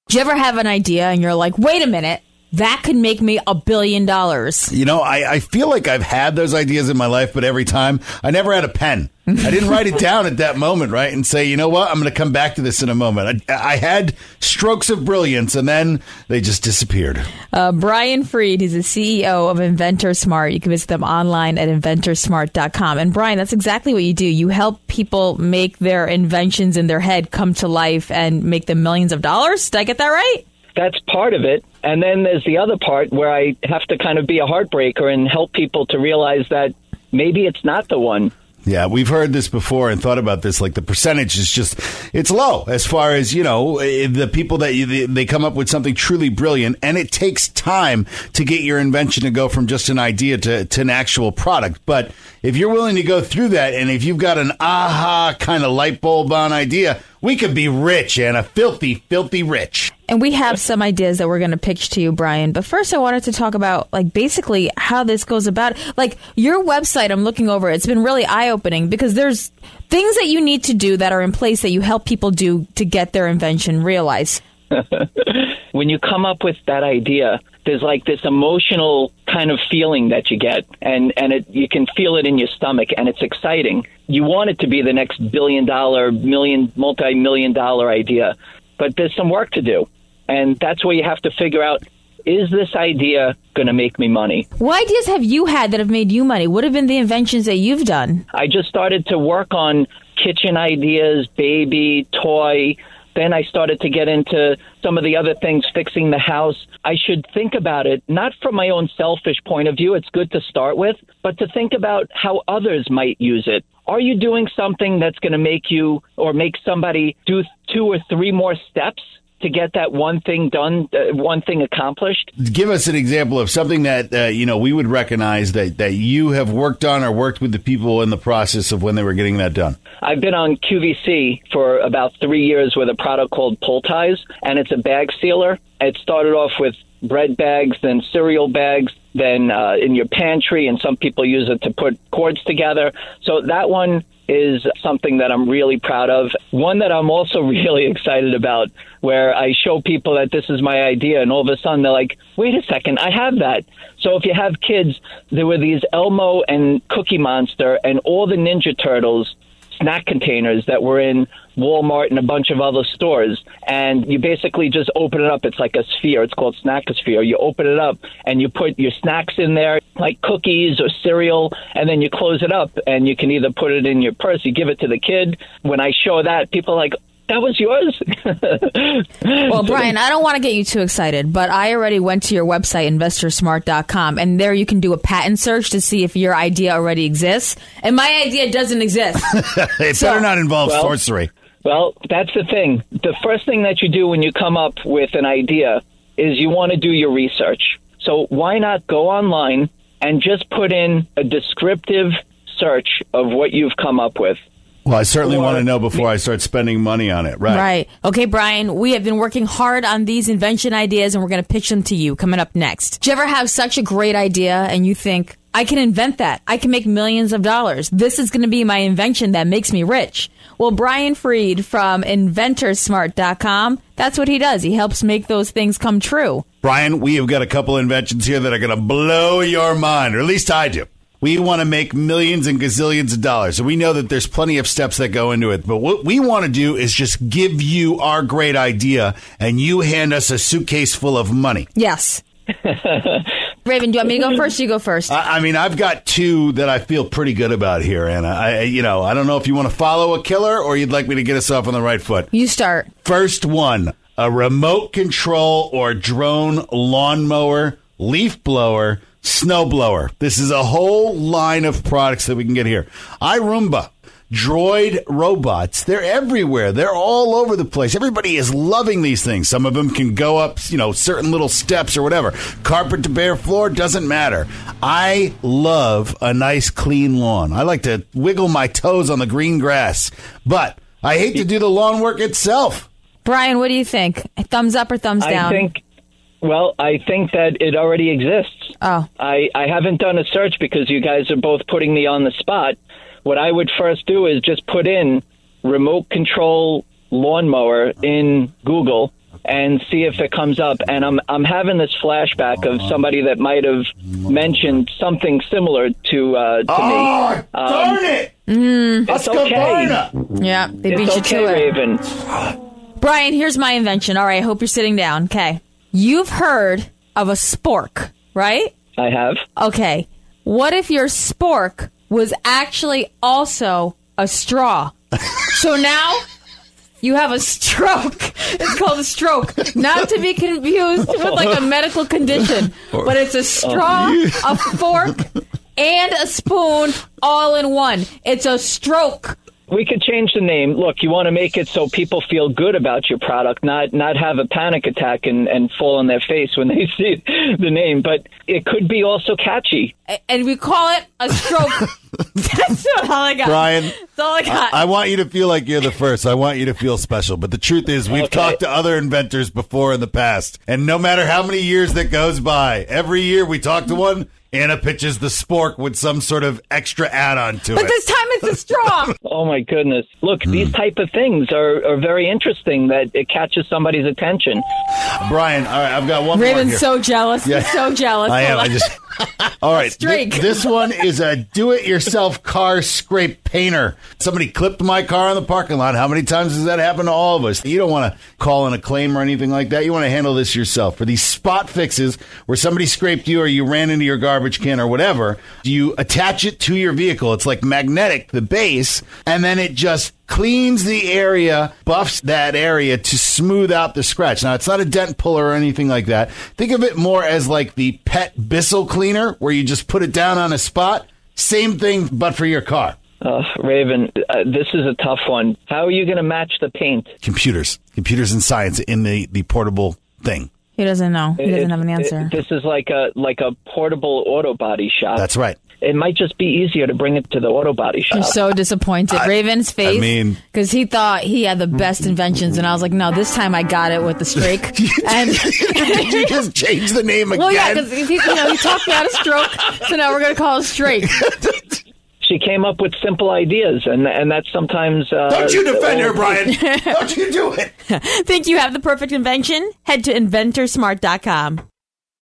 Do you ever have an idea and you're like, wait a minute, that could make me $1 billion? You know, I feel like I've had those ideas in my life, but every time I never had a pen. I didn't write it down at that moment, right? And say, you know what? I'm going to come back to this in a moment. I had strokes of brilliance, and then they just disappeared. Brian Freed, he's the CEO of Inventor Smart. You can visit them online at inventorsmart.com. And Brian, that's exactly what you do. You help people make their inventions in their head come to life and make them millions of dollars. Did I get that right? That's part of it. And then there's the other part where I have to kind of be a heartbreaker and help people to realize that maybe it's not the one. Yeah, we've heard this before and thought about this. Like the percentage is just, it's low as far as, you know, the people that they come up with something truly brilliant. And it takes time to get your invention to go from just an idea to an actual product. But if you're willing to go through that, and if you've got an aha kind of light bulb on idea, we could be rich, Anna, filthy, filthy rich. And we have some ideas that we're going to pitch to you, Brian. But first, I wanted to talk about, like, basically how this goes about. Like, your website, I'm looking over, it's been really eye-opening because there's things that you need to do that are in place that you help people do to get their invention realized. When you come up with that idea, there's like this emotional kind of feeling that you get, and you can feel it in your stomach, and it's exciting. You want it to be the next billion-dollar, multi-million-dollar idea, but there's some work to do, and that's where you have to figure out, is this idea going to make me money? What ideas have you had that have made you money? What have been the inventions that you've done? I just started to work on kitchen ideas, baby, toy. Then I started to get into some of the other things, fixing the house. I should think about it, not from my own selfish point of view, it's good to start with, but to think about how others might use it. Are you doing something that's going to make you or make somebody do 2 or 3 more steps to get that one thing done, one thing accomplished? Give us an example of something that, we would recognize that you have worked on or worked with the people in the process of when they were getting that done. I've been on QVC for about 3 years with a product called Pull Ties, and it's a bag sealer. It started off with bread bags, then cereal bags, then in your pantry, and some people use it to put cords together. So that one is something that I'm really proud of. One that I'm also really excited about, where I show people that this is my idea, and all of a sudden they're like, wait a second, I have that. So if you have kids, there were these Elmo and Cookie Monster and all the Ninja Turtles snack containers that were in Walmart and a bunch of other stores. And you basically just open it up. It's like a sphere. It's called Snackosphere. You open it up and you put your snacks in there, like cookies or cereal, and then you close it up and you can either put it in your purse, you give it to the kid. When I show that, people are like, that was yours? Well, Brian, I don't want to get you too excited, but I already went to your website, InvestorSmart.com, and there you can do a patent search to see if your idea already exists. And my idea doesn't exist. It better not involve sorcery. Well, that's the thing. The first thing that you do when you come up with an idea is you want to do your research. So why not go online and just put in a descriptive search of what you've come up with? Well, I certainly want to know before I start spending money on it. Right. Okay, Brian, we have been working hard on these invention ideas, and we're going to pitch them to you coming up next. Do you ever have such a great idea and you think, I can invent that. I can make millions of dollars. This is going to be my invention that makes me rich. Well, Brian Freed from InventorSmart.com, that's what he does. He helps make those things come true. Brian, we have got a couple inventions here that are going to blow your mind, or at least I do. We want to make millions and gazillions of dollars, and we know that there's plenty of steps that go into it. But what we want to do is just give you our great idea, and you hand us a suitcase full of money. Yes. Raven, do you want me to go first? You go first. I mean, I've got 2 that I feel pretty good about here, Anna. I don't know if you want to follow a killer or you'd like me to get us off on the right foot. You start. First one, a remote control or drone lawnmower, leaf blower, snowblower. This is a whole line of products that we can get here. iRoomba, droid robots. They're everywhere. They're all over the place. Everybody is loving these things. Some of them can go up, certain little steps or whatever. Carpet to bare floor, doesn't matter. I love a nice clean lawn. I like to wiggle my toes on the green grass, but I hate to do the lawn work itself. Brian, what do you think? Thumbs up or thumbs down? I think that it already exists. Oh. I haven't done a search because you guys are both putting me on the spot. What I would first do is just put in remote control lawnmower in Google, and see if it comes up. And I'm having this flashback of somebody that might have mentioned something similar to me. Darn it! It's okay. Yeah, they beat It's you okay, to it. Raven. Brian, here's my invention. All right, I hope you're sitting down. Okay. You've heard of a spork, right? I have. Okay. What if your spork was actually also a straw? So now you have a stroke. It's called a stroke. Not to be confused with like a medical condition, but it's a straw, a fork, and a spoon all in one. It's a stroke. We could change the name. Look, you want to make it so people feel good about your product, not have a panic attack and fall on their face when they see the name. But it could be also catchy. And we call it a stroke. That's all I got. Brian, that's all I got. I want you to feel like you're the first. I want you to feel special. But the truth is, we've talked to other inventors before in the past. And no matter how many years that goes by, every year we talk to one, Anna pitches the spork with some sort of extra add-on to it. But this time it's a straw. Oh, my goodness. Look, these type of things are very interesting that it catches somebody's attention. Brian, all right, I've got one more Raven's here. so jealous. Yeah. He's so jealous. I am. Hold on. All right. Streak. This one is a do-it-yourself car scrape painter. Somebody clipped my car in the parking lot. How many times does that happen to all of us? You don't want to call in a claim or anything like that. You want to handle this yourself. For these spot fixes where somebody scraped you or you ran into your garbage can or whatever, you attach it to your vehicle. It's like magnetic, the base, and then it just cleans the area, buffs that area to smooth out the scratch. Now, it's not a dent puller or anything like that. Think of it more as like the pet Bissell cleaner, where you just put it down on a spot. Same thing, but for your car. Raven, this is a tough one. How are you going to match the paint? Computers and science in the portable thing. He doesn't know. He doesn't have an answer. This is like a portable auto body shop. That's right. It might just be easier to bring it to the auto body shop. I'm so disappointed. Raven's face. I mean, because he thought he had the best inventions, and I was like, no, this time I got it with the strake. And did you just change the name again? well, yeah, because he talked me out of stroke, so now we're going to call it strake. She came up with simple ideas, and that's sometimes... Don't you defend her, Brian. Don't you do it. Think you have the perfect invention? Head to inventorsmart.com.